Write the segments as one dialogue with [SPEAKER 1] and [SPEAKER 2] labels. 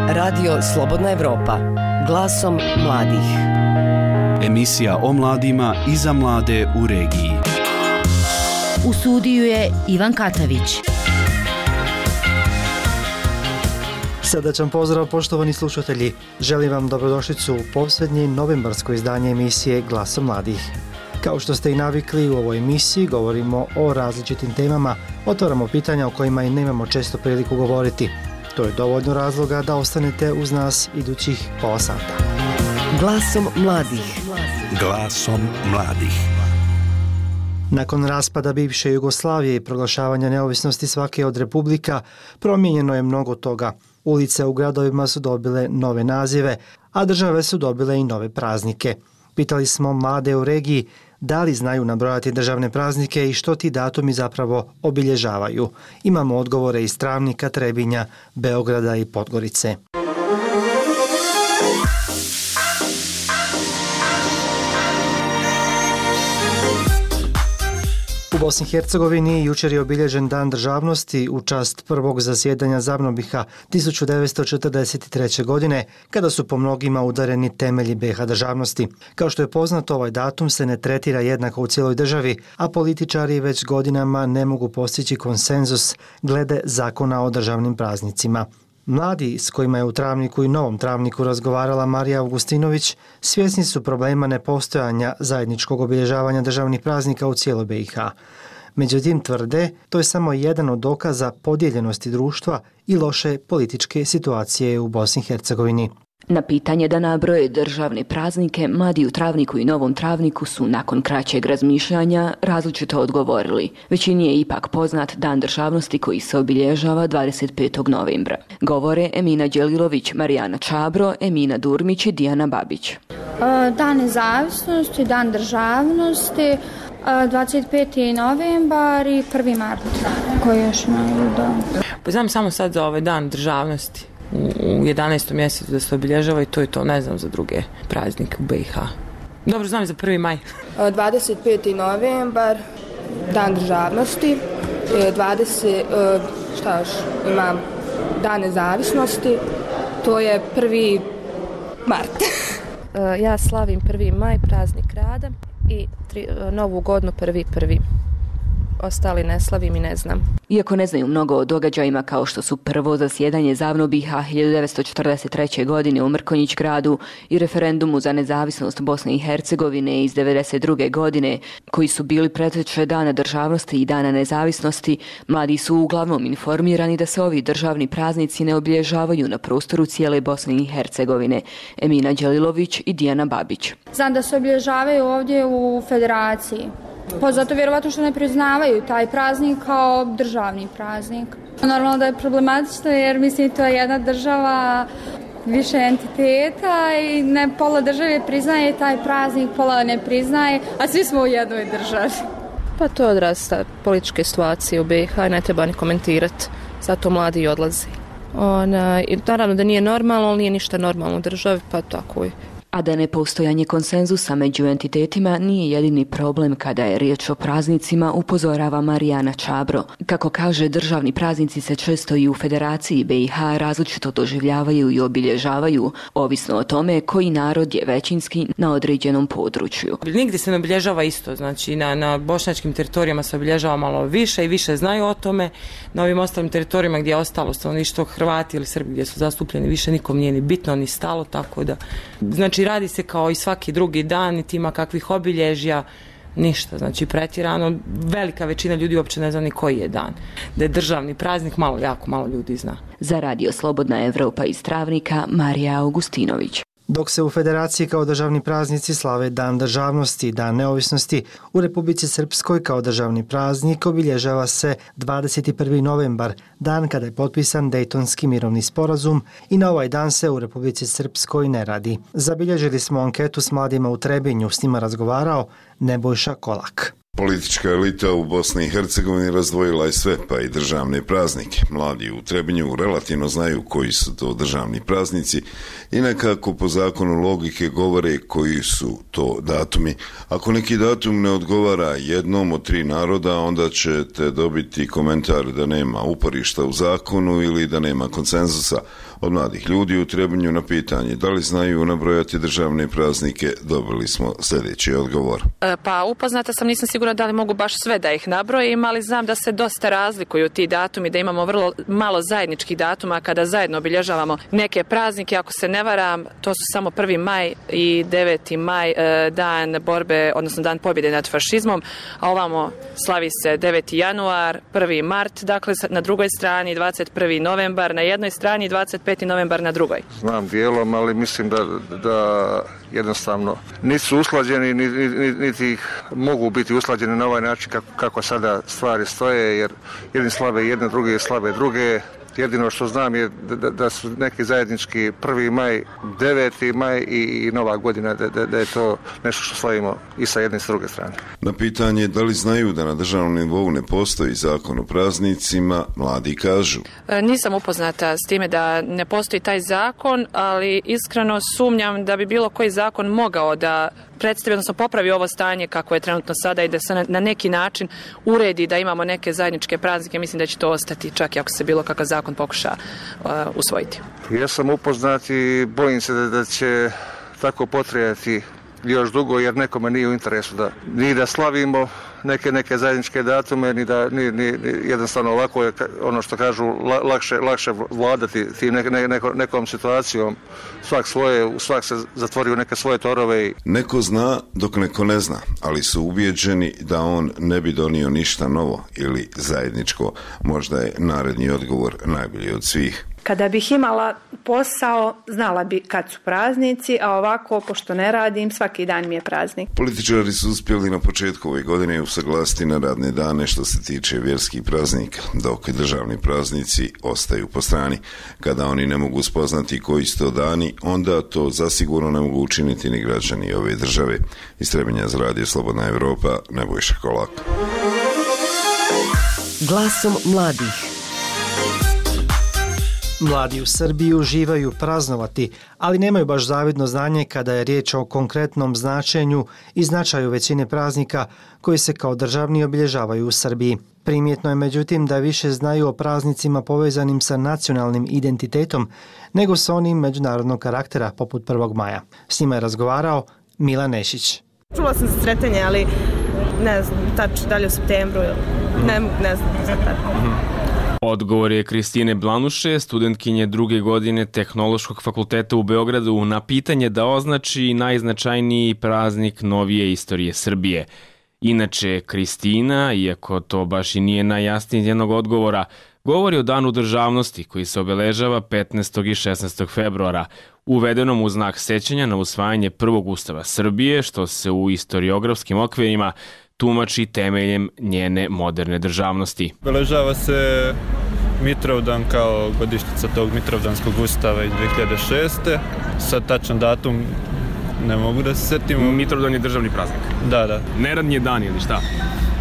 [SPEAKER 1] Radio Slobodna Evropa. Glasom mladih.
[SPEAKER 2] Emisija o mladima i za mlade u regiji.
[SPEAKER 3] U studiju je Ivan Katavić.
[SPEAKER 4] Srdačan pozdrav, poštovani slušatelji. Želim vam dobrodošlicu u posljednje novembarsko izdanje emisije Glasom mladih. Kao što ste i navikli, u ovoj emisiji govorimo o različitim temama, otvaramo pitanja o kojima i nemamo često priliku govoriti. To je dovoljno razloga da ostanete uz nas idućih pola sata.
[SPEAKER 1] Glasom mladih.
[SPEAKER 2] Glasom mladih.
[SPEAKER 4] Nakon raspada bivše Jugoslavije i proglašavanja neovisnosti svake od republika, promijenjeno je mnogo toga. Ulice u gradovima su dobile nove nazive, a države su dobile i nove praznike. Pitali smo mlade u regiji da li znaju nabrojati državne praznike i što ti datumi zapravo obilježavaju. Imamo odgovore iz Travnika, Trebinja, Beograda i Podgorice. U Bosni i Hercegovini jučer je obilježen Dan državnosti u čast prvog zasjedanja ZAVNOBiH-a 1943. godine, kada su po mnogima udareni temelji BiH državnosti. Kao što je poznato, ovaj datum se ne tretira jednako u cijeloj državi, a političari već godinama ne mogu postići konsenzus glede zakona o državnim praznicima. Mladi s kojima je u Travniku i Novom Travniku razgovarala Marija Augustinović svjesni su problema nepostojanja zajedničkog obilježavanja državnih praznika u cijeloj BiH. Međutim, tvrde, to je samo jedan od dokaza podijeljenosti društva i loše političke situacije u Bosni i Hercegovini.
[SPEAKER 5] Na pitanje da nabroje državne praznike, mladi u Travniku i Novom Travniku su nakon kraćeg razmišljanja različito odgovorili. Većini je ipak poznat Dan državnosti koji se obilježava 25. novembra. Govore Emina Đelilović, Marijana Čabro, Emina Durmić i Dijana Babić.
[SPEAKER 6] Dan nezavisnosti, Dan državnosti, 25. novembar i 1. mart. Koji još imaju dan?
[SPEAKER 7] Pa znam samo sad za ovaj Dan državnosti. U 11. mjesecu da se obilježava i to je to, ne znam za druge praznike u BiH. Dobro, znam za 1. maj.
[SPEAKER 8] 25. novembar, Dan državnosti, imam Dan nezavisnosti, to je 1. mart.
[SPEAKER 9] Ja slavim 1. maj, praznik rada i novu godinu 1.1. Ostali ne slavim i ne znam.
[SPEAKER 5] Iako ne znaju mnogo o događajima kao što su prvo zasjedanje ZAVNOBiH-a 1943. godine u Mrkonjić gradu i referendumu za nezavisnost Bosne i Hercegovine iz 1992. godine, koji su bili preteča Dana državnosti i Dana nezavisnosti, mladi su uglavnom informirani da se ovi državni praznici ne obilježavaju na prostoru cijele Bosne i Hercegovine. Emina Đelilović i Dijana Babić.
[SPEAKER 6] Znam da se obilježavaju ovdje u Federaciji. Pa zato vjerovatno što ne priznavaju taj praznik kao državni praznik. Normalno da je problematično jer mislim to je jedna država, više entiteta i ne pola države priznaje taj praznik, pola ne priznaje, a svi smo u jednoj državi.
[SPEAKER 9] Pa to je odraz političke situacije u BiH i ne treba ni komentirati, zato mladi odlazi. Naravno da nije normalno, ali nije ništa normalno u državi, pa tako je.
[SPEAKER 5] A da nepostojanje konsenzusa među entitetima nije jedini problem kada je riječ o praznicima, upozorava Marijana Čabro. Kako kaže, državni praznici se često i u Federaciji BiH različito doživljavaju i obilježavaju, ovisno o tome koji narod je većinski na određenom području.
[SPEAKER 7] Nigdje se ne obilježava isto, znači na bošnjačkim teritorijama se obilježava malo više i više znaju o tome. Na ovim ostalim teritorijama gdje je ostalo stanovništvo, Hrvati ili Srbi gdje su zastupljeni, više nikom nije ni bitno ni stalo, tako da znači radi se kao i svaki drugi dan, niti ima kakvih obilježja, ništa, znači pretjerano. Velika većina ljudi uopće ne zna ni koji je dan. Da je državni praznik, jako malo ljudi zna.
[SPEAKER 5] Za Radio Slobodna Evropa iz Travnika, Marija Augustinović.
[SPEAKER 4] Dok se u Federaciji kao državni praznici slave Dan državnosti i Dan neovisnosti, u Republici Srpskoj kao državni praznik obilježava se 21. novembar, dan kada je potpisan Dejtonski mirovni sporazum i na ovaj dan se u Republici Srpskoj ne radi. Zabilježili smo anketu s mladima u Trebinju, s njima razgovarao Nebojša Kolak.
[SPEAKER 10] Politička elita u Bosni i Hercegovini razdvojila je sve, pa i državne praznike. Mladi u Trebinju relativno znaju koji su to državni praznici i nekako po zakonu logike govore koji su to datumi. Ako neki datum ne odgovara jednom od 3 naroda, onda ćete dobiti komentar da nema uporišta u zakonu ili da nema konsenzusa. Od mladih ljudi u Trebinju na pitanje da li znaju nabrojati državne praznike, dobili smo sljedeći odgovor.
[SPEAKER 9] Pa upoznata sam, nisam sigurna da li mogu baš sve da ih nabrojim, ali znam da se dosta razlikuju ti datumi, da imamo vrlo malo zajedničkih datuma kada zajedno obilježavamo neke praznike. Ako se ne varam, to su samo 1. maj i 9. maj, dan borbe, odnosno dan pobjede nad fašizmom, a ovamo slavi se 9. januar, 1. mart, dakle na drugoj strani 21. novembar, na jednoj strani 25. novembar na drugoj.
[SPEAKER 11] Znam dijelom, ali mislim da jednostavno nisu usklađeni, niti mogu biti usklađeni na ovaj način kako sada stvari stoje, jer jedni slave jedne, drugi slave druge. Jedino što znam je da su neki zajednički 1. maj, 9. maj i Nova godina, da je to nešto što slavimo i sa jedne i s druge strane.
[SPEAKER 10] Na pitanje da li znaju da na državnom nivou ne postoji zakon o praznicima, mladi kažu.
[SPEAKER 9] Nisam upoznata s time da ne postoji taj zakon, ali iskreno sumnjam da bi bilo koji zakon mogao da predstavi, odnosno popravi ovo stanje kako je trenutno sada i da se na neki način uredi da imamo neke zajedničke praznike. Mislim da će to ostati čak i ako se bilo kakav zakon pokuša usvojiti.
[SPEAKER 11] Ja sam upoznat i bojim se da će tako potrajati još dugo, jer nekome nije u interesu da slavimo neke zajedničke datume, ni jednostavno ovako je, ono što kažu, lakše vladati tim nekom situacijom. Svak se zatvori u neke svoje torove.
[SPEAKER 10] Neko zna dok neko ne zna, ali su ubijeđeni da on ne bi donio ništa novo ili zajedničko. Možda je naredni odgovor najbolji od svih.
[SPEAKER 12] Kada bih imala posao, znala bi kad su praznici, a ovako, pošto ne radim, svaki dan mi je praznik.
[SPEAKER 10] Političari su uspjeli na početku ove godine usaglasiti na radne dane što se tiče vjerskih praznika, dok državni praznici ostaju po strani. Kada oni ne mogu spoznati koji su to dani, onda to zasigurno ne mogu učiniti ni građani ove države. Iz Trebinja za Radio Slobodna Evropa, Nebojša Kolak.
[SPEAKER 1] Glasom mladih.
[SPEAKER 4] Mladi u Srbiji uživaju praznovati, ali nemaju baš zavidno znanje kada je riječ o konkretnom značenju i značaju većine praznika koji se kao državni obilježavaju u Srbiji. Primjetno je međutim da više znaju o praznicima povezanim sa nacionalnim identitetom nego sa onim međunarodnog karaktera poput 1. maja. S njima je razgovarao Milan Nešić.
[SPEAKER 13] Čula sam za Sretanje, ali ne znam tačno da li u septembru ili ne znam za tako.
[SPEAKER 14] Odgovor je Kristine Blanuše, studentkinje 2. godine Tehnološkog fakulteta u Beogradu, na pitanje da označi najznačajniji praznik novije istorije Srbije. Inače, Kristina, iako to baš i nije najjasnije njenog odgovora, govori o Danu državnosti koji se obeležava 15. i 16. februara, uvedenom u znak sećanja na usvajanje prvog ustava Srbije, što se u istoriografskim okvirima tumači temeljem njene moderne državnosti.
[SPEAKER 15] Obeležava se Mitrovdan kao godišnjica tog Mitrovdanskog ustava iz 2006. Sad tačan datum ne mogu da se setim.
[SPEAKER 14] Mitrovdan je državni praznik.
[SPEAKER 15] Da.
[SPEAKER 14] Neradni je dan ili šta?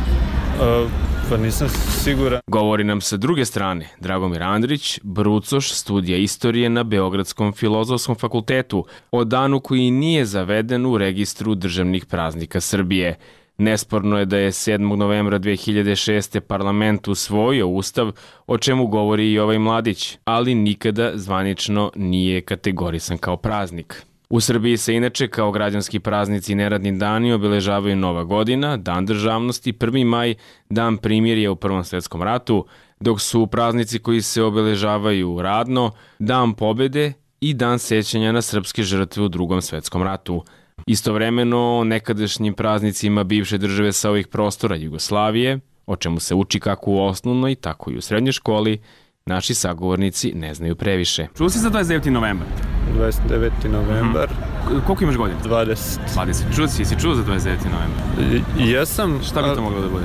[SPEAKER 15] Pa nisam siguran.
[SPEAKER 14] Govori nam sa druge strane Dragomir Andrić, brucoš studija istorije na Beogradskom filozofskom fakultetu, o danu koji nije zaveden u registru državnih praznika Srbije. Nesporno je da je 7. novembra 2006. parlament usvojio ustav, o čemu govori i ovaj mladić, ali nikada zvanično nije kategorisan kao praznik. U Srbiji se inače kao građanski praznici i neradni dani obeležavaju Nova godina, Dan državnosti, 1. maj, Dan primirja u Prvom svjetskom ratu, dok su praznici koji se obeležavaju radno, Dan pobjede i Dan sećanja na srpske žrtve u Drugom svjetskom ratu. Istovremeno, nekadašnjim praznicima bivše države sa ovih prostora Jugoslavije, o čemu se uči kako u osnovnoj, tako i u srednjoj školi, naši sagovornici ne znaju previše. Čuo si za 29. novembar?
[SPEAKER 15] 29. novembar.
[SPEAKER 14] Koliko imaš godina?
[SPEAKER 15] 20.
[SPEAKER 14] Jesi čuo za 29. novembar?
[SPEAKER 15] Jesam.
[SPEAKER 14] Šta bi to moglo da bude?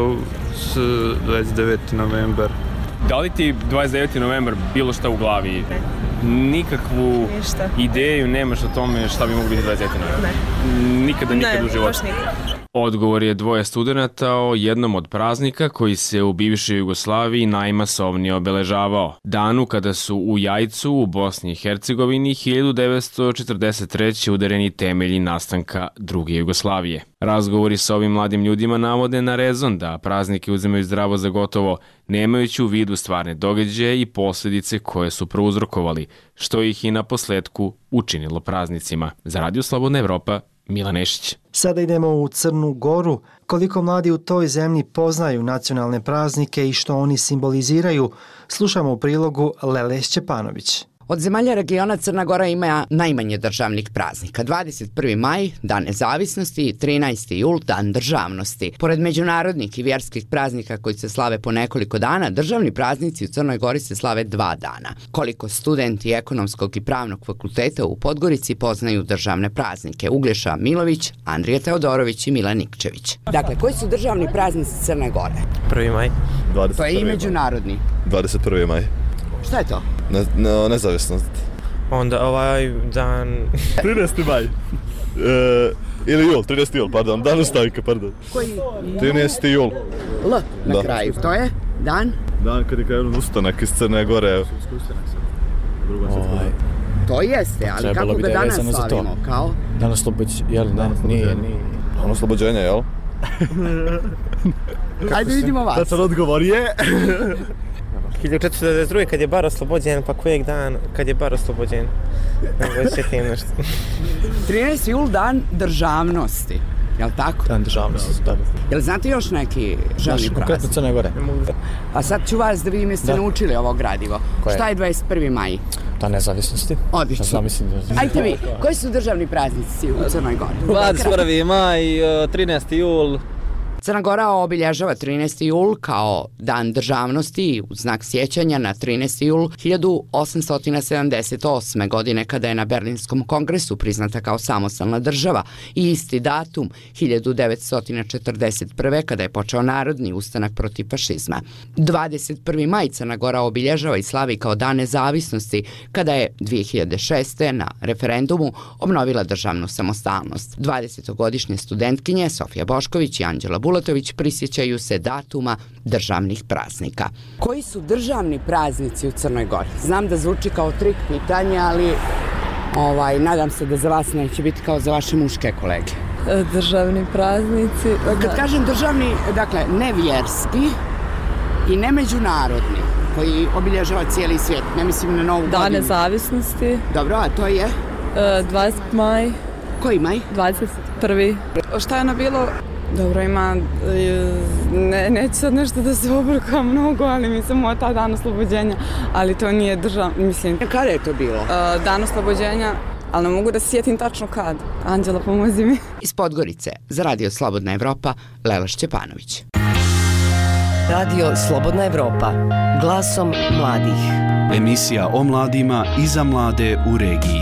[SPEAKER 15] 29. novembar.
[SPEAKER 14] Da li ti 29. novembar bilo šta u glavi? Nikakvu ideju nemaš o tome šta bi moglo biti 29. novembar?
[SPEAKER 13] Ne.
[SPEAKER 14] Nikada u životu? Odgovor je dvoje studenata o jednom od praznika koji se u bivšoj Jugoslaviji najmasovnije obeležavao. Danu kada su u Jajcu u Bosni i Hercegovini 1943. udareni temelji nastanka druge Jugoslavije. Razgovori sa ovim mladim ljudima navode na rezon da praznike uzimaju zdravo za gotovo, nemajući u vidu stvarne događaje i posljedice koje su prouzrokovali, što ih i na posledku učinilo praznicima. Za Radio Slobodna Evropa, Milan Nešić.
[SPEAKER 4] Sada idemo u Crnu Goru. Koliko mladi u toj zemlji poznaju nacionalne praznike i što oni simboliziraju, slušamo u prilogu Lele Šćepanović.
[SPEAKER 16] Od zemalja regiona Crna Gora ima najmanje državnih praznika. 21. maj, Dan nezavisnosti, 13. jul, Dan državnosti. Pored međunarodnih i vjerskih praznika koji se slave po nekoliko dana, državni praznici u Crnoj Gori se slave 2 dana. Koliko studenti ekonomskog i pravnog fakulteta u Podgorici poznaju državne praznike? Uglješa Milović, Andrija Teodorović i Milan Nikčević. Dakle, koji su državni praznici Crne Gore?
[SPEAKER 17] 1. maj.
[SPEAKER 16] To je i međunarodni.
[SPEAKER 17] 21. maj.
[SPEAKER 16] Šta je to?
[SPEAKER 17] Nezavisnost.
[SPEAKER 18] Onda ovaj dan...
[SPEAKER 17] 13. maj. Ili jul, 13. jul, pardon. Dan ustavika, pardon.
[SPEAKER 16] Koji?
[SPEAKER 17] 13. jul.
[SPEAKER 16] L na kraju. To je dan?
[SPEAKER 17] Dan kad je krenut ustanak iz Crne Gore.
[SPEAKER 16] To jeste, ali kako ga danas slavimo? Kao?
[SPEAKER 18] Dan oslobođenja, jel? Nije.
[SPEAKER 17] Dan oslobođenja, jel?
[SPEAKER 16] Hajde vidimo vas.
[SPEAKER 17] Tačan odgovor je...
[SPEAKER 18] 1492. kad je bar oslobođen, pa kojeg dan kad je bar oslobođen? Nego sjetim nešto.
[SPEAKER 16] 13. jul, Dan državnosti. Jel' tako?
[SPEAKER 18] Dan državnosti, da.
[SPEAKER 16] Jel' znate još neki državni praznik?
[SPEAKER 18] Konkretno Crne Gore.
[SPEAKER 16] A sad ću vas da vidim jeste naučili ovo gradivo. Šta je 21. maj?
[SPEAKER 18] Dan nezavisnosti.
[SPEAKER 16] Odlično. Ajte vi, koji su državni praznici u Crnoj Gori?
[SPEAKER 18] 21. maj, 13. jul.
[SPEAKER 16] Crna Gora obilježava 13. jul kao Dan državnosti u znak sjećanja na 13. jul 1878. godine kada je na Berlinskom kongresu priznata kao samostalna država i isti datum 1941. kada je počeo narodni ustanak protiv fašizma. 21. maj Crna Gora obilježava i slavi kao Dan nezavisnosti kada je 2006. na referendumu obnovila državnu samostalnost. 20-godišnje studentkinje Sofija Bošković i Anđela Bulatović prisjećaju se datuma državnih praznika. Koji su državni praznici u Crnoj Gori? Znam da zvuči kao trik pitanje, ali nadam se da za vas neće biti kao za vaše muške kolege.
[SPEAKER 19] Državni praznici...
[SPEAKER 16] Kad kažem državni, dakle, ne vjerski i ne međunarodni, koji obilježava cijeli svijet, ne mislim na Novu godinu.
[SPEAKER 19] Dan nezavisnosti.
[SPEAKER 16] Dobro, a to je?
[SPEAKER 19] 20. maj.
[SPEAKER 16] Koji maj?
[SPEAKER 19] 21.
[SPEAKER 20] Šta je ono bilo? Dobro, ima, neću sad nešto da se obruka mnogo, ali mislim o taj Dan oslobođenja, ali to nije mislim...
[SPEAKER 16] Kada je to bilo?
[SPEAKER 20] Dan oslobođenja, ali ne mogu da se sjetim tačno kad. Anđela, pomozi mi.
[SPEAKER 16] Iz Podgorice, za Radio Slobodna Evropa, Lela Šćepanović.
[SPEAKER 1] Radio Slobodna Evropa, glasom mladih.
[SPEAKER 2] Emisija o mladima i za mlade u regiji.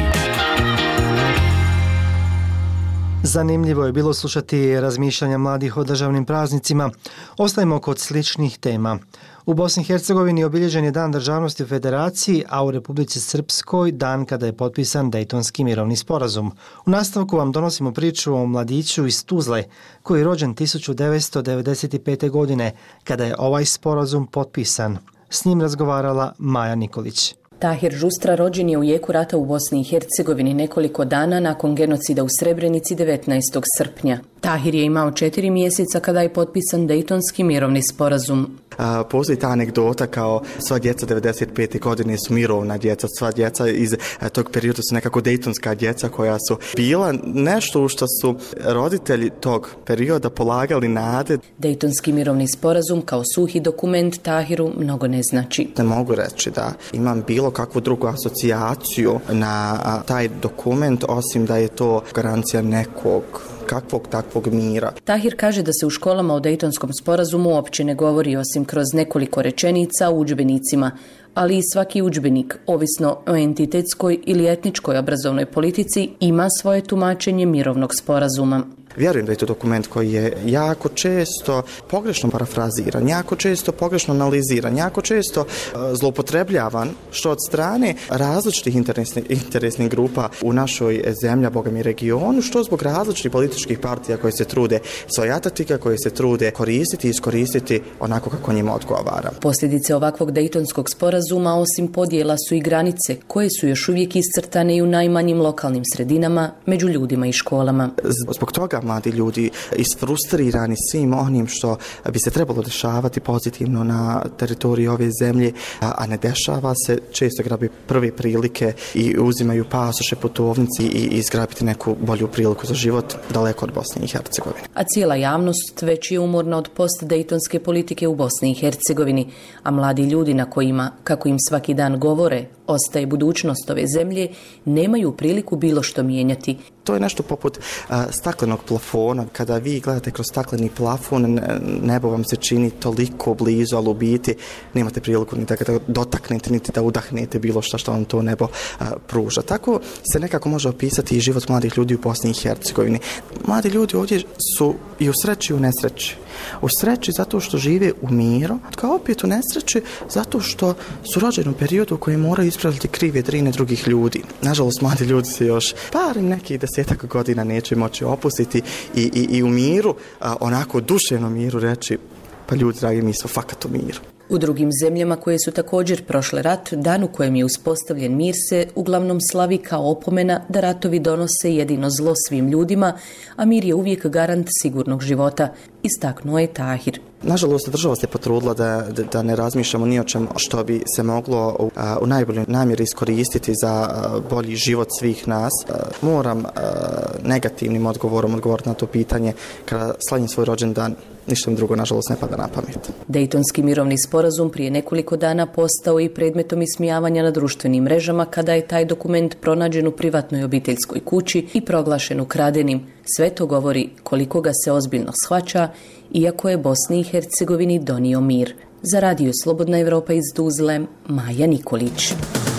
[SPEAKER 4] Zanimljivo je bilo slušati razmišljanja mladih o državnim praznicima. Ostajemo kod sličnih tema. U Bosni i Hercegovini obilježen je Dan državnosti u Federaciji, a u Republici Srpskoj dan kada je potpisan Dejtonski mirovni sporazum. U nastavku vam donosimo priču o mladiću iz Tuzle, koji je rođen 1995. godine, kada je ovaj sporazum potpisan. S njim razgovarala Maja Nikolić.
[SPEAKER 21] Tahir Žustra rođen je u jeku rata u Bosni i Hercegovini nekoliko dana nakon genocida u Srebrenici 19. srpnja. Tahir je imao 4 mjeseca kada je potpisan Dejtonski mirovni sporazum.
[SPEAKER 22] Postoji ta anegdota kao sva djeca 95. godine su mirovna djeca, sva djeca iz tog perioda su nekako dejtonska djeca koja su bila nešto što su roditelji tog perioda polagali nade.
[SPEAKER 21] Dejtonski mirovni sporazum kao suhi dokument Tahiru mnogo ne znači.
[SPEAKER 22] Ne mogu reći da imam bilo kakvu drugu asocijaciju na taj dokument, osim da je to garancija nekog kakvog takvog mira.
[SPEAKER 21] Tahir kaže da se u školama o Dejtonskom sporazumu uopće ne govori osim kroz nekoliko rečenica u udžbenicima, ali i svaki udžbenik, ovisno o entitetskoj ili etničkoj obrazovnoj politici, ima svoje tumačenje mirovnog sporazuma.
[SPEAKER 22] Vjerujem da je to dokument koji je jako često pogrešno parafraziran, jako često pogrešno analiziran, jako često zloupotrebljavan, što od strane različitih interesnih grupa u našoj zemlji, a bogami i regionu, što zbog različitih političkih partija koje se trude svojatati, koje se trude koristiti i iskoristiti onako kako njima odgovara.
[SPEAKER 21] Posljedice ovakvog Dejtonskog sporazuma osim podjela su i granice koje su još uvijek iscrtane i u najmanjim lokalnim sredinama, među ljudima i školama.
[SPEAKER 22] Zbog toga mladi ljudi isfrustrirani svim onim što bi se trebalo dešavati pozitivno na teritoriji ove zemlje, a ne dešava se, često grabi prve prilike i uzimaju pasoše, putovnici i izgrabiti neku bolju priliku za život daleko od Bosne i Hercegovine.
[SPEAKER 21] A cijela javnost već je umorna od post-dejtonske politike u Bosni i Hercegovini, a mladi ljudi na kojima, kako im svaki dan govore, ostaje budućnost ove zemlje, nemaju priliku bilo što mijenjati.
[SPEAKER 22] To je nešto poput staklenog plafona. Kada vi gledate kroz stakleni plafon, nebo vam se čini toliko blizu, ali u biti nemate priliku ni da ga dotaknete, niti da udahnete bilo što vam to nebo pruža. Tako se nekako može opisati i život mladih ljudi u Bosni i Hercegovini. Mladi ljudi ovdje su i u sreći i u nesreći. U sreći zato što žive u miru, kao opet u nesreći zato što su rođeni u periodu u kojem moraju ispravljati krive drine drugih ljudi. Nažalost, mladi ljudi se još barem nekih 10 godina neće moći opustiti i u miru, onako duševnom miru reći, pa ljudi dragi, mi smo fakat u miru.
[SPEAKER 21] U drugim zemljama koje su također prošle rat, dan u kojem je uspostavljen mir se uglavnom slavi kao opomena da ratovi donose jedino zlo svim ljudima, a mir je uvijek garant sigurnog života, istaknuo je Tahir.
[SPEAKER 22] Nažalost, država se potrudila da ne razmišljamo ni o čem što bi se moglo u najboljoj namjeri iskoristiti za bolji život svih nas. Moram negativnim odgovorom odgovoriti na to pitanje. Kada slavim svoj rođendan, ništa mi drugo, nažalost, ne pada na pamet.
[SPEAKER 21] Dejtonski mirovni sporazum prije nekoliko dana postao i predmetom ismijavanja na društvenim mrežama kada je taj dokument pronađen u privatnoj obiteljskoj kući i proglašen ukradenim. Sve to govori koliko ga se ozbiljno shvaća, iako je Bosni i Hercegovini donio mir. Za Radio Slobodna Evropa iz Tuzle, Maja Nikolić.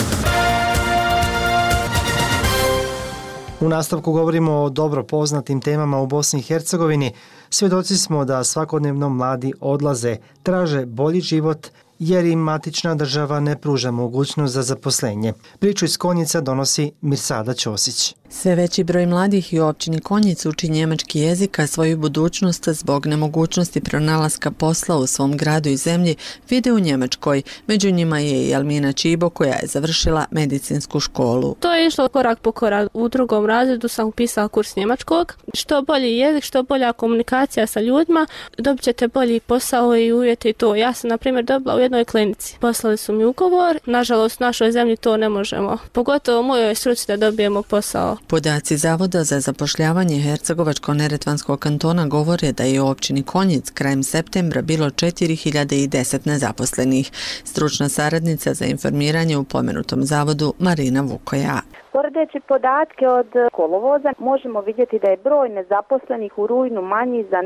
[SPEAKER 4] U nastavku govorimo o dobro poznatim temama u Bosni i Hercegovini. Svjedoci smo da svakodnevno mladi odlaze, traže bolji život jer im matična država ne pruža mogućnost za zaposlenje. Priču iz Konjica donosi Mirsada Ćosić.
[SPEAKER 3] Sve veći broj mladih i u općini Konjic uči njemački jezik, a svoju budućnost zbog nemogućnosti pronalaska posla u svom gradu i zemlji vide u Njemačkoj. Među njima je i Almina Čibo koja je završila medicinsku školu.
[SPEAKER 8] To je išlo korak po korak. U 2. razredu sam upisala kurs njemačkog. Što bolji jezik, što bolja komunikacija sa ljudima, dobit ćete bolji posao i uvjete i to. Ja sam, na primjer, dobila u jednoj klinici. Poslali su mi ugovor. Nažalost, u našoj zemlji to ne možemo. Pogotovo u mojoj struci da dobijemo posao.
[SPEAKER 3] Podaci Zavoda za zapošljavanje Hercegovačko-neretvanskog kantona govore da je u općini Konjic krajem septembra bilo 4010 nezaposlenih. Stručna saradnica za informiranje u pomenutom zavodu Marina Vukoja.
[SPEAKER 23] Poredeći podatke od kolovoza možemo vidjeti da je broj nezaposlenih u rujnu manji za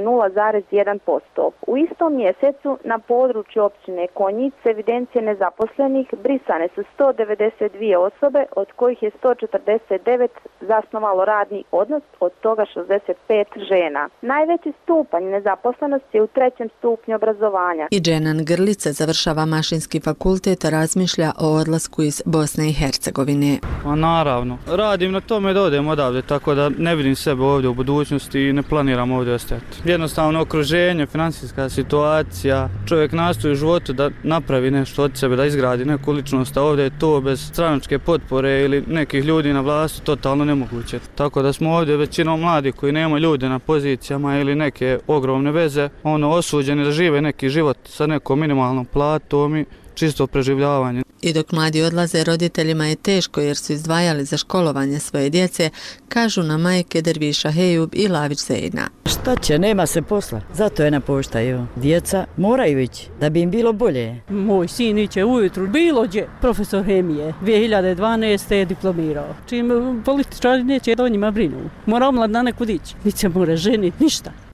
[SPEAKER 23] 0,1%. U istom mjesecu na području općine Konjic evidencije nezaposlenih brisane su 192 osobe, od kojih je 149 zasnovalo radni odnos, od toga 65 žena. Najveći stupanj nezaposlenosti je u 3. stupnju obrazovanja.
[SPEAKER 3] I Dženan Grlica završava mašinski fakultet, a razmišlja o odlasku iz Bosne i Hercegovine.
[SPEAKER 24] Naravno, radim na tome da odem odavde, tako da ne vidim sebe ovdje u budućnosti i ne planiram ovdje ostati. Jednostavno okruženje, financijska situacija, čovjek nastoji u životu da napravi nešto od sebe, da izgradi neku ličnost, a ovdje je to bez stranačke potpore ili nekih ljudi na vlasti totalno nemoguće. Tako da smo ovdje većinom mladi koji nema ljude na pozicijama ili neke ogromne veze, osuđeni da žive neki život sa nekom minimalnom platom i čisto preživljavanje.
[SPEAKER 3] I dok mladi odlaze, roditeljima je teško jer su izdvajali za školovanje svoje djece, kažu na majke Derviša Hejub i Lavić Zejna.
[SPEAKER 25] Šta će, nema se posla, zato je napuštaju. Djeca moraju ići da bi im bilo bolje.
[SPEAKER 26] Moj sin iće ujutru bilo gdje, profesor hemije, 2012. je diplomirao. Čim političari neće do njima brinu, mora omlad na nekud ići, niti se mora ženiti, ništa.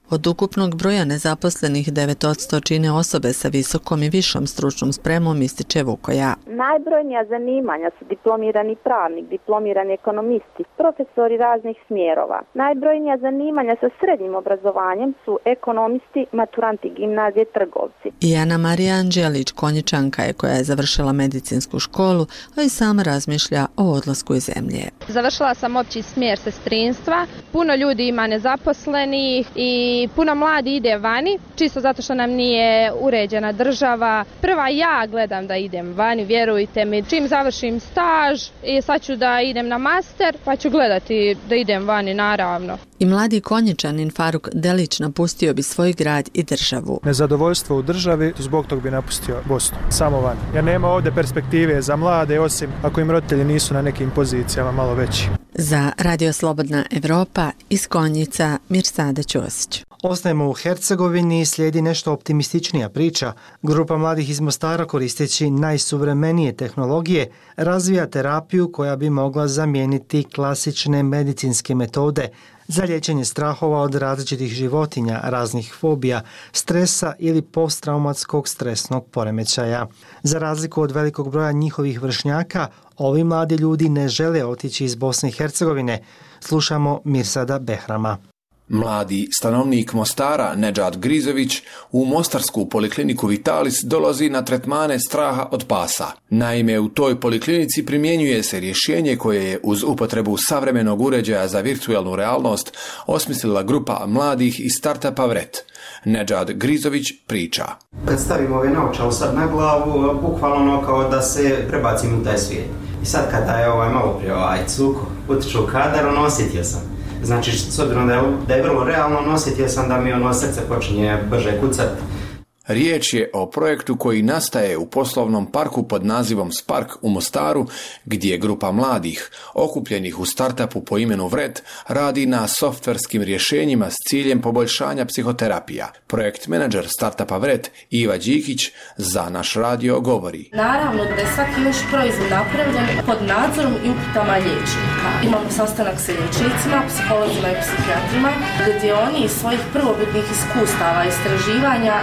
[SPEAKER 3] Od ukupnog broja nezaposlenih 9% čine osobe sa visokom i višom stručnom spremom, ističe Vukoja.
[SPEAKER 23] Najbrojnija zanimanja su diplomirani pravnik, diplomirani ekonomisti, profesori raznih smjerova. Najbrojnija zanimanja sa srednjim obrazovanjem su ekonomisti, maturanti gimnazije, trgovci.
[SPEAKER 3] I Ana Marija Anđelić, Konjičanka je koja je završila medicinsku školu, a i sama razmišlja o odlasku iz zemlje.
[SPEAKER 5] Završila sam opći smjer sestrinstva, puno ljudi ima nezaposlenih i puno mladi ide vani, čisto zato što nam nije uređena država. Prva ja gledam da idem vani, vjerujte mi, čim završim staž i sad ću da idem na master, pa ću gledati da idem vani naravno.
[SPEAKER 3] I mladi Konjičanin Faruk Delić napustio bi svoj grad i državu.
[SPEAKER 6] Nezadovoljstvo u državi, zbog tog bi napustio Bosnu, samo van. Jer nema ovdje perspektive za mlade, osim ako im roditelji nisu na nekim pozicijama malo veći.
[SPEAKER 3] Za Radio Slobodna Evropa iz Konjica, Mirsada Ćosić.
[SPEAKER 4] Ostajemo u Hercegovini i slijedi nešto optimističnija priča. Grupa mladih iz Mostara, koristeći najsuvremenije tehnologije, razvija terapiju koja bi mogla zamijeniti klasične medicinske metode za liječenje strahova od različitih životinja, raznih fobija, stresa ili posttraumatskog stresnog poremećaja. Za razliku od velikog broja njihovih vršnjaka, ovi mladi ljudi ne žele otići iz Bosne i Hercegovine. Slušamo Mirsada Behrama.
[SPEAKER 7] Mladi stanovnik Mostara, Nedžad Grizović, u mostarsku polikliniku Vitalis dolazi na tretmane straha od pasa. Naime, u toj poliklinici primjenjuje se rješenje koje je uz upotrebu savremenog uređaja za virtualnu realnost osmislila grupa mladih iz startupa Vret. Nedžad Grizović priča.
[SPEAKER 9] Kad stavimo ove naočale sad na glavu, bukvalno kao da se prebacim u taj svijet. I sad kada je malo prije cuko utiču u kadar, osjetio sam. Znači, s obzirom da je vrlo realno, osjetio sam da mi srce počinje brže kucati.
[SPEAKER 7] Riječ je o projektu koji nastaje u poslovnom parku pod nazivom Spark u Mostaru, gdje grupa mladih, okupljenih u startupu po imenu Vret, radi na softverskim rješenjima s ciljem poboljšanja psihoterapija. Projekt menadžer startupa Vret, Iva Đikić, za naš radio govori.
[SPEAKER 11] Naravno da je svaki naš proizvod napravljen pod nadzorom i uputama liječnika. Imamo sastanak sa liječnicima, psiholozima i psihijatrima, gdje oni iz svojih prvobitnih iskustava, istraživanja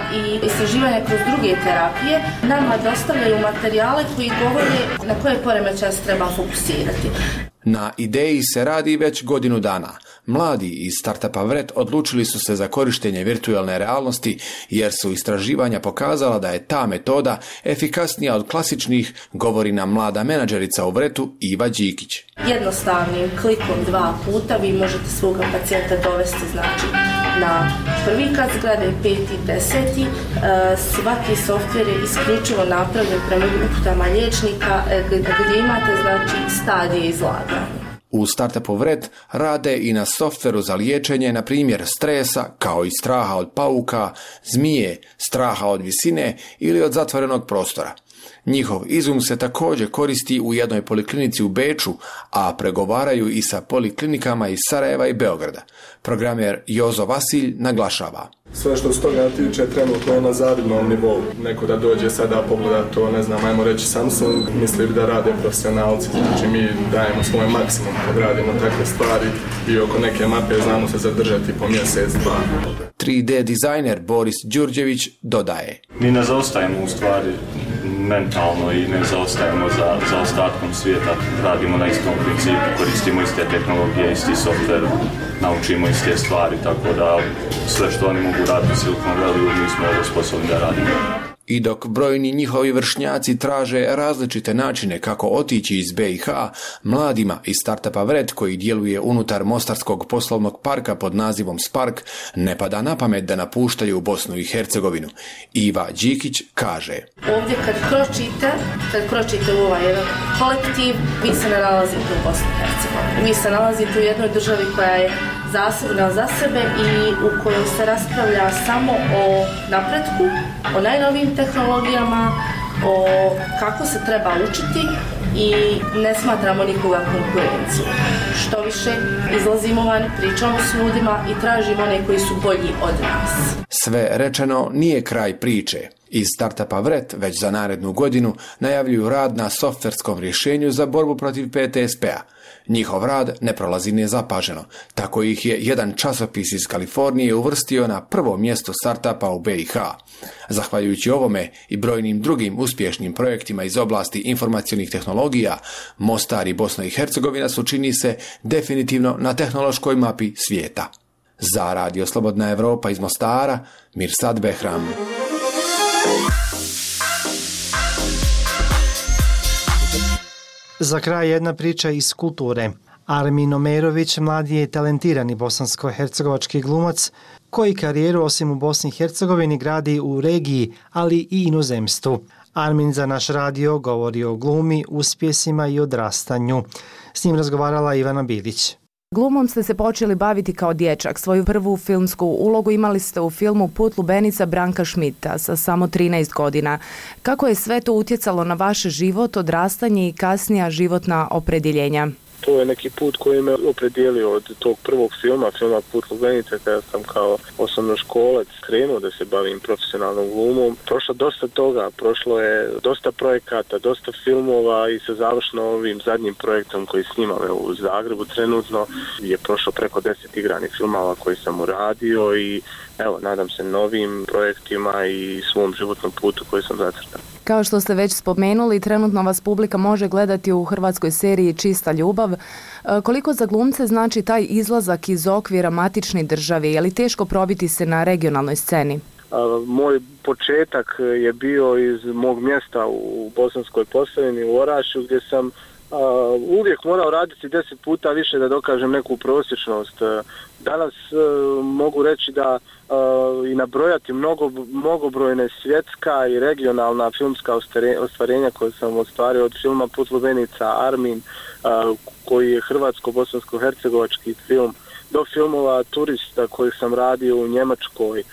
[SPEAKER 11] kroz druge terapije nama dostavljaju materijale koji govore na koje poremećaje se treba fokusirati.
[SPEAKER 7] Na ideji se radi već godinu dana. Mladi iz startupa Vret odlučili su se za korištenje virtualne realnosti jer su istraživanja pokazala da je ta metoda efikasnija od klasičnih, govori nam mlada menadžerica u Vretu Iva Đikić.
[SPEAKER 11] Jednostavnim klikom 2 puta vi možete svoga pacijenta dovesti na prvi kat zgrade, 5. i 10. Svaki softver je isključivo napravljen prema uputama liječnika gdje imate stadije izlaganja.
[SPEAKER 7] U startupu Vret rade i na softveru za liječenje, na primjer stresa, kao i straha od pauka, zmije, straha od visine ili od zatvorenog prostora. Njihov izum se također koristi u jednoj poliklinici u Beču, a pregovaraju i sa poliklinikama iz Sarajeva i Beograda. Programer Jozo Vasilj naglašava.
[SPEAKER 12] Sve što s toga tiče trenutno je na zavidnom nivou. Neko da dođe sada pogleda to, ajmo reći Samsung, misli da rade profesionalci. Znači mi dajemo svoj maksimum kad radimo takve stvari i oko neke mape znamo se zadržati po mjesec, 2.
[SPEAKER 7] 3D dizajner Boris Đurđević dodaje.
[SPEAKER 27] Mi ne zaostajemo u stvari mentalno i ne zaostajemo za ostatkom svijeta. Radimo na istom principu, koristimo iste tehnologije, isti softver, naučimo iste stvari, tako da sve što oni mogu raditi u Silicon Valley, mi smo ovdje sposobni da radimo.
[SPEAKER 7] I dok brojni njihovi vršnjaci traže različite načine kako otići iz BiH, mladima iz startupa Vret, koji djeluje unutar Mostarskog poslovnog parka pod nazivom Spark, ne pada na pamet da napuštaju Bosnu i Hercegovinu. Iva Đikić kaže.
[SPEAKER 11] Ovdje kad kročite u ovaj jedan kolektiv, vi se ne nalazite u Bosni i Hercegovini. Vi se nalazite u jednoj državi koja je zasebna za sebe i u kojoj se raspravlja samo o napretku, o najnovijim tehnologijama, o kako se treba učiti i ne smatramo nikoga konkurenciju. Što više, izlazimo van, pričamo s ljudima i tražimo one koji su bolji od nas.
[SPEAKER 7] Sve rečeno nije kraj priče. Iz startupa Vret već za narednu godinu najavljuju rad na softverskom rješenju za borbu protiv PTSP-a. Njihov rad ne prolazi nezapaženo, tako ih je jedan časopis iz Kalifornije uvrstio na prvo mjesto startupa u BiH. Zahvaljujući ovome i brojnim drugim uspješnim projektima iz oblasti informacionih tehnologija, Mostar i Bosna i Hercegovina su, čini se, definitivno na tehnološkoj mapi svijeta. Za Radio Slobodna Evropa iz Mostara, Mirsad Behram.
[SPEAKER 4] Za kraj jedna priča iz kulture. Armin Omerović mladi je talentirani bosansko-hercegovački glumac koji karijeru osim u Bosni i Hercegovini gradi u regiji, ali i inozemstvu. Armin za naš radio govori o glumi, uspjesima i odrastanju. S njim razgovarala Ivana Bilić.
[SPEAKER 10] Glumom ste se počeli baviti kao dječak. Svoju prvu filmsku ulogu imali ste u filmu Put lubenica Branka Šmita sa samo 13 godina. Kako je sve to utjecalo na vaš život, odrastanje i kasnija životna opredjeljenja?
[SPEAKER 13] To je neki put koji me opredijelio od tog prvog filma Put lubenice, kada sam kao osnovnoškolac krenuo da se bavim profesionalnom glumom. Prošlo dosta toga, prošlo je dosta projekata, dosta filmova i sa završno ovim zadnjim projektom koji snimam u Zagrebu trenutno je prošlo preko 10 igranih filmova koji sam uradio i evo, nadam se novim projektima i svom životnom putu koji sam zacrtao.
[SPEAKER 10] Kao što ste već spomenuli, trenutno vas publika može gledati u hrvatskoj seriji Čista ljubav. Koliko za glumce znači taj izlazak iz okvira matične države? Je li teško probiti se na regionalnoj sceni?
[SPEAKER 13] Moj početak je bio iz mog mjesta u Bosanskoj Posavini, u Orašju, gdje sam uvijek morao raditi 10 puta više da dokažem neku prosječnost. Danas mogu reći da i nabrojati mnogobrojne svjetska i regionalna filmska ostvarenja koje sam ostvario od filma Put lubenica Armin, koji je hrvatsko-bosansko-hercegovački film, do filmova Turista koji sam radio u Njemačkoj,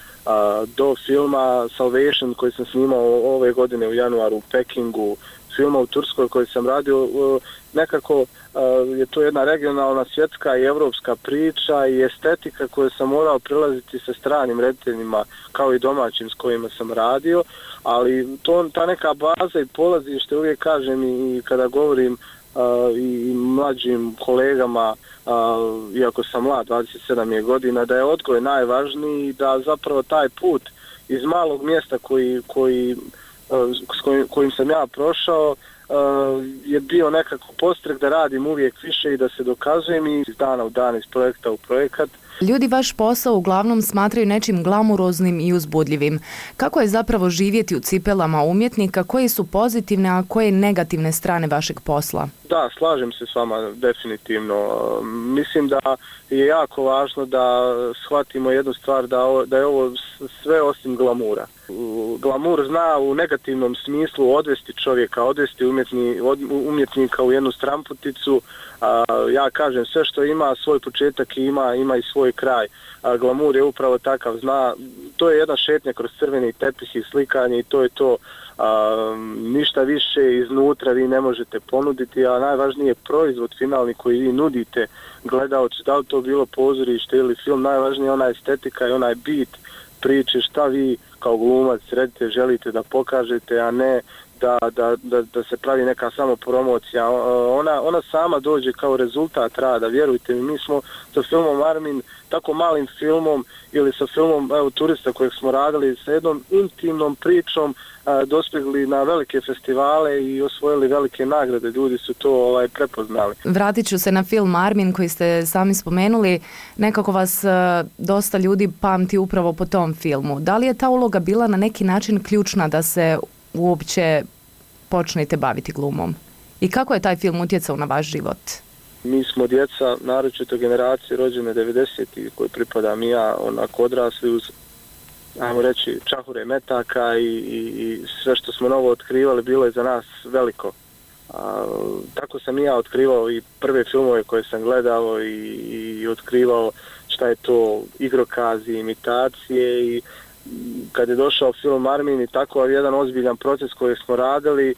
[SPEAKER 13] do filma Salvation koji sam snimao ove godine u januaru u Pekingu, filma u Turskoj koji sam radio. Nekako je to jedna regionalna, svjetska i evropska priča i estetika koju sam morao prilaziti sa stranim rediteljima kao i domaćim s kojima sam radio, ali ta neka baza i polazište, uvijek kažem i kada govorim i mlađim kolegama, iako sam mlad, 27 je godina, da je odgoj najvažniji i da zapravo taj put iz malog mjesta kojim sam ja prošao je bio nekako postrek da radim uvijek više i da se dokazujem i iz dana u dan, iz projekta u projekat.
[SPEAKER 10] Ljudi vaš posao uglavnom smatraju nečim glamuroznim i uzbudljivim. Kako je zapravo živjeti u cipelama umjetnika? Koje su pozitivne, a koje negativne strane vašeg posla?
[SPEAKER 13] Da, slažem se s vama definitivno. Mislim da je jako važno da shvatimo jednu stvar, da je ovo sve osim glamura. Glamur zna u negativnom smislu odvesti čovjeka, odvesti umjetnika u jednu stramputicu. Ja kažem, sve što ima svoj početak i ima i svoj kraj. Glamur je upravo takav, to je jedna šetnja kroz crveni tepih i slikanje i to je to. Ništa više iznutra vi ne možete ponuditi, a najvažniji je proizvod finalni koji vi nudite gledaoci, da li to bilo pozorište ili film, najvažniji je ona estetika i onaj bit priče, šta vi kao glumac redite, želite da pokažete, a ne da se pravi neka samo promocija. Ona sama dođe kao rezultat rada, vjerujte mi. Mi smo sa filmom Armin, tako malim filmom ili sa filmom Turista kojeg smo radili, sa jednom intimnom pričom dospjegli na velike festivale i osvojili velike nagrade. Ljudi su to prepoznali.
[SPEAKER 10] Vratit ću se na film Armin koji ste sami spomenuli. Nekako vas dosta ljudi pamti upravo po tom filmu. Da li je ta uloga bila na neki način ključna da se uopće počnete baviti glumom? I kako je taj film utjecao na vaš život?
[SPEAKER 13] Mi smo djeca, naročito generacije rođene 90-ih, koji pripadam i ja, onako odrasli uz, ajmo reći, čahure metaka i sve što smo novo otkrivali bilo je za nas veliko. Tako sam i ja otkrivao i prve filmove koje sam gledao i otkrivao šta je to igrokazi, imitacije i kad je došao film Armin i tako jedan ozbiljan proces koji smo radili,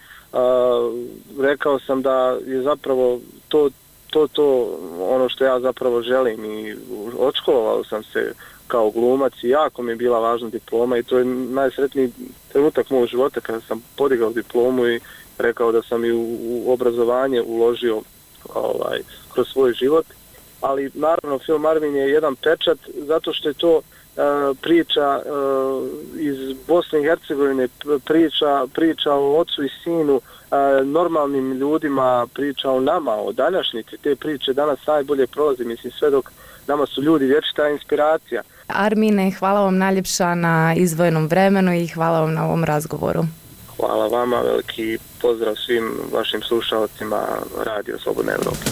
[SPEAKER 13] rekao sam da je zapravo to ono što ja zapravo želim i odškolovao sam se kao glumac i jako mi je bila važna diploma i to je najsretniji trenutak mog života kada sam podigao diplomu i rekao da sam i u obrazovanje uložio kroz svoj život. Ali naravno film Marvin je jedan pečat zato što je to priča iz Bosne i Hercegovine, priča o ocu i sinu, normalnim ljudima, priča o nama, o današnjici. Te priče danas najbolje prolazi, mislim, sve dok nama su ljudi vječita inspiracija.
[SPEAKER 10] Armine, hvala vam najljepša na izdvojenom vremenu i hvala vam na ovom razgovoru.
[SPEAKER 13] Hvala vama, veliki pozdrav svim vašim slušalcima Radio Slobodne Evrope.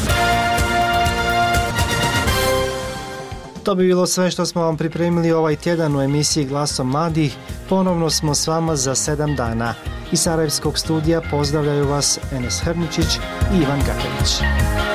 [SPEAKER 4] To bi bilo sve što smo vam pripremili ovaj tjedan u emisiji Glasom mladih. Ponovno smo s vama za 7 dana. Iz Sarajevskog studija pozdravljaju vas Enes Hrničić i Ivan Kakarić.